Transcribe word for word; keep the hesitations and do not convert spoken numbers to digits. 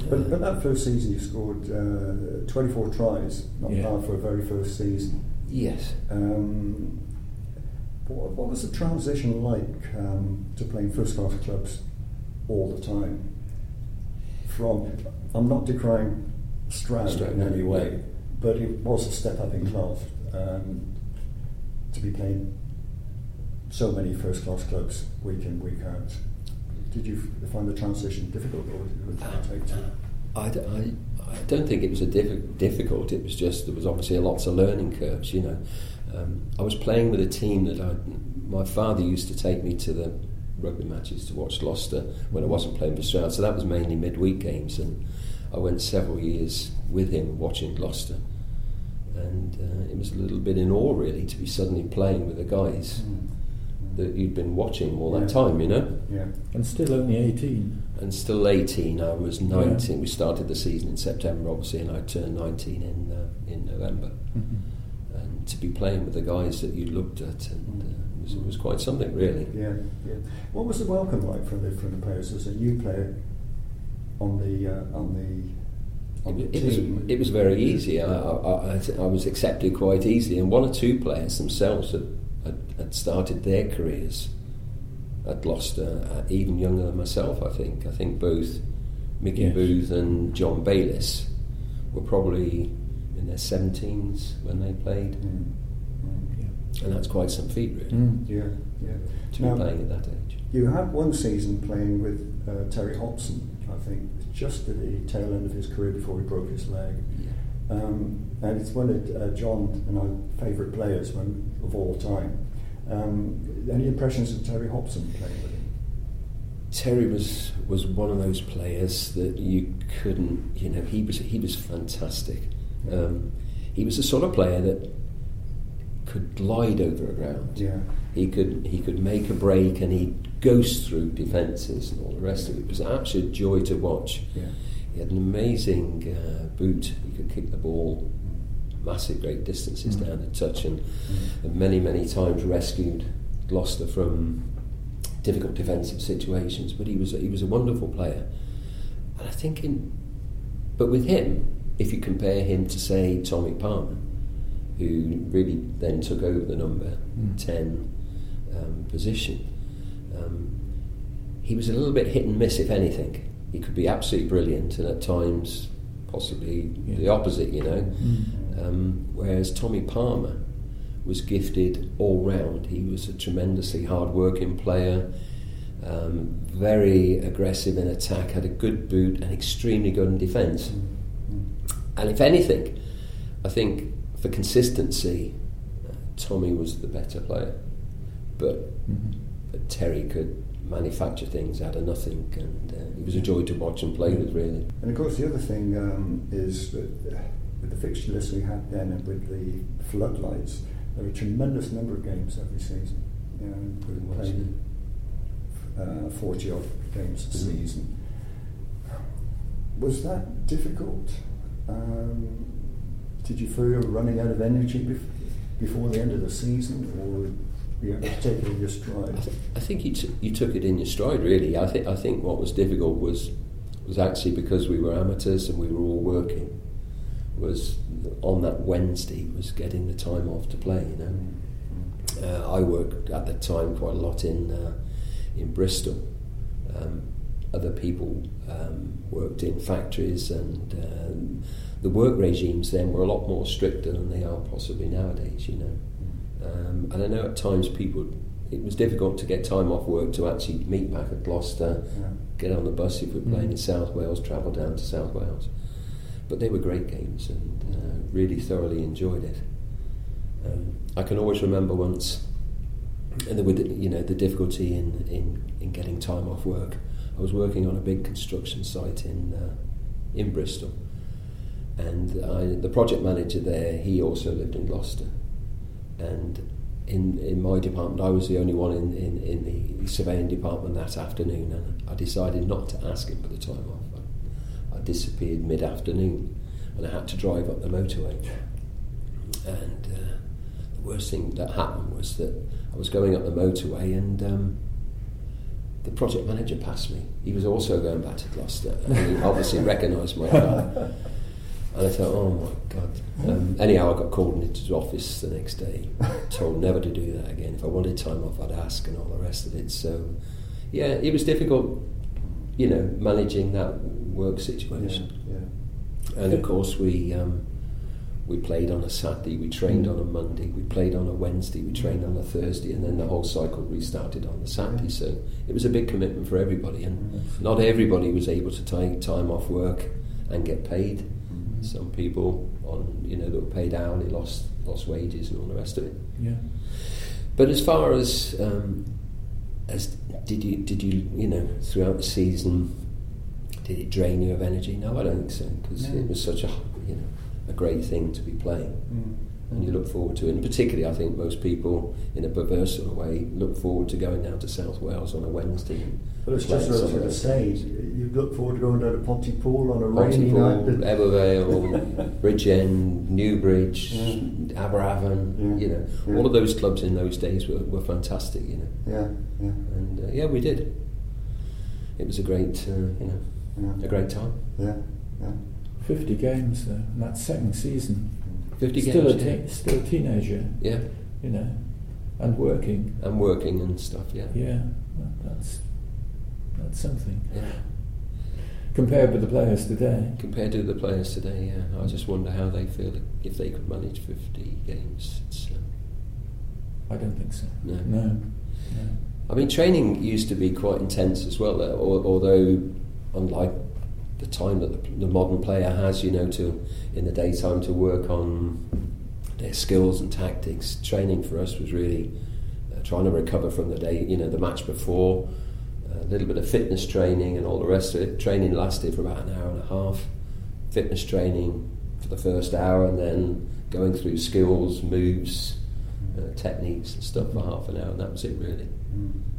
But, but that first season you scored uh, twenty-four tries, not Yeah. bad for a very first season. Yes. Um, what, what was the transition like um, to playing first-class clubs all the time? From, I'm not decrying Stroud, Stroud, in any way, yeah. but it was a step up in class um, to be playing so many first-class clubs week in, week out. Did you f- find the transition difficult, or did it take to? I, d- I, I don't think it was a diffi- difficult. It was just there was obviously lots of learning curves. You know, um, I was playing with a team that I, my father used to take me to the rugby matches to watch Gloucester when I wasn't playing for Stroud. So that was mainly midweek games, and I went several years with him watching Gloucester, and uh, it was a little bit in awe really to be suddenly playing with the guys Mm. that you'd been watching all that Yeah. time. You know. Yeah. And still only eighteen. And still eighteen. I was nineteen. Yeah. We started the season in September, obviously, and I turned nineteen in uh, in November. Mm-hmm. And to be playing with the guys that you looked at, and uh, was, it was quite something, really. Yeah, yeah. What was the welcome like from the from the players as a new player on the uh, on the on the It was team? it was very easy. I, I, I, I was accepted quite easily, and one or two players themselves had, had, had started their careers at Gloucester, uh, even younger than myself. I think. I think both Mickey Yes. Booth and John Bayliss were probably in their seventeens when they played, Mm. Mm. Yeah. and that's quite some feat, really, Mm. Yeah, yeah. to Now, be playing at that age. you had one season playing with uh, Terry Hobson, I think, just at the tail end of his career before he broke his leg. Yeah. Um, and it's one of uh, John and our favourite players one, of all time. Um, any impressions of Terry Hobson playing with him? Terry was was one of those players that you couldn't, you know, he was he was fantastic. Um, he was the sort of player that could glide over a ground. Yeah. He could he could make a break and he'd ghost through defences and all the rest of it. It was an absolute joy to watch. Yeah. He had an amazing uh, boot. He could kick the ball massive, great distances Mm. down the touch, and, Mm. and many, many times rescued Gloucester from difficult defensive situations. But he was a, he was a wonderful player, and I think in but with him, if you compare him to say Tommy Palmer, who really then took over the number Mm. ten um, position, um, he was a little bit hit and miss, if anything. He could be absolutely brilliant, and at times possibly Yeah. the opposite, you know. Mm. Um, whereas Tommy Palmer was gifted all round. He was a tremendously hard-working player, um, very aggressive in attack, had a good boot, and extremely good in defence. And if anything, I think for consistency, uh, Tommy was the better player. But, Mhm. but Terry could manufacture things out of nothing, and uh, he was a joy to watch and play with, really. And of course, the other thing um, is that uh, with the fixture list we had then and with the floodlights, there were a tremendous number of games every season. You know, we played uh, forty odd games a Mhm. season. Was that difficult? Um, did you feel you were running out of energy bef- before the end of the season, or you had to take it in your stride? I, th- I think you, t- you took it in your stride, really. I think I think what was difficult was was actually because we were amateurs and we were all working. Was on that Wednesday was getting the time off to play. You know, uh, I worked at the time quite a lot in uh, in Bristol. Um, other people um, worked in factories, and um, the work regimes then were a lot more stricter than they are possibly nowadays. You know. Um, and I know at times people, it was difficult to get time off work to actually meet back at Gloucester, Yeah. get on the bus if we're playing Mm. in South Wales, travel down to South Wales. But they were great games, and uh, really thoroughly enjoyed it. Um, I can always remember once, and there were, you know, the difficulty in, in, in getting time off work. I was working on a big construction site in uh, in Bristol, and I, the project manager there, he also lived in Gloucester. And in in my department, I was the only one in, in, in the surveying department that afternoon, and I decided not to ask him for the time off. I, I disappeared mid-afternoon, and I had to drive up the motorway. And uh, the worst thing that happened was that I was going up the motorway, and um, the project manager passed me. He was also going back to Gloucester, and he obviously recognised my car. And I thought, oh my God. Um, anyhow, I got called into his office the next day, told never to do that again. If I wanted time off, I'd ask, and all the rest of it. So, yeah, it was difficult, you know, managing that work situation. Yeah, yeah. And of course, we um, we played on a Saturday, we trained on a Monday, we played on a Wednesday, we trained on a Thursday, and then the whole cycle restarted on the Saturday. So it was a big commitment for everybody, and not everybody was able to take time off work and get paid. Some people on, you know, that were paid hourly lost lost wages and all the rest of it. Yeah. But as far as um, as did you did you you know throughout the season, did it drain you of energy? No, I don't think so, because No. it was such a you know a great thing to be playing, Mm. and you look forward to it. And particularly, I think most people, in a perverse sort of way, look forward to going down to South Wales on a Wednesday. And But it's playing just as I some was of going to those say, games. you look forward to going down to Pontypool on a rainy Pontypool, night. but- Evervale, Bridgend, Newbridge, Yeah. Aberavon, Yeah. you know, Yeah. all of those clubs in those days were, were fantastic, you know. Yeah, yeah, And uh, yeah, we did. It was a great, uh, you know, yeah, a great time. yeah, yeah. Fifty games though, in that second season. Fifty Still games, a yeah. te- still a teenager, yeah, you know, and working. and working and stuff. Yeah, Yeah, that- that's that's something. yeah. Compared with the players today. Compared to the players today, yeah, I just wonder how they feel if they could manage fifty games. It's, uh, I don't think so. no. No. no. I mean, training used to be quite intense as well, uh, al- although unlike the time that the, the modern player has, you know, to in the daytime to work on their skills and tactics, training for us was really uh, trying to recover from the day, you know, the match before, a little bit of fitness training and all the rest of it. Training lasted for about an hour and a half, fitness training for the first hour, and then going through skills, moves, uh, techniques and stuff for half an hour, and that was it really. Mm.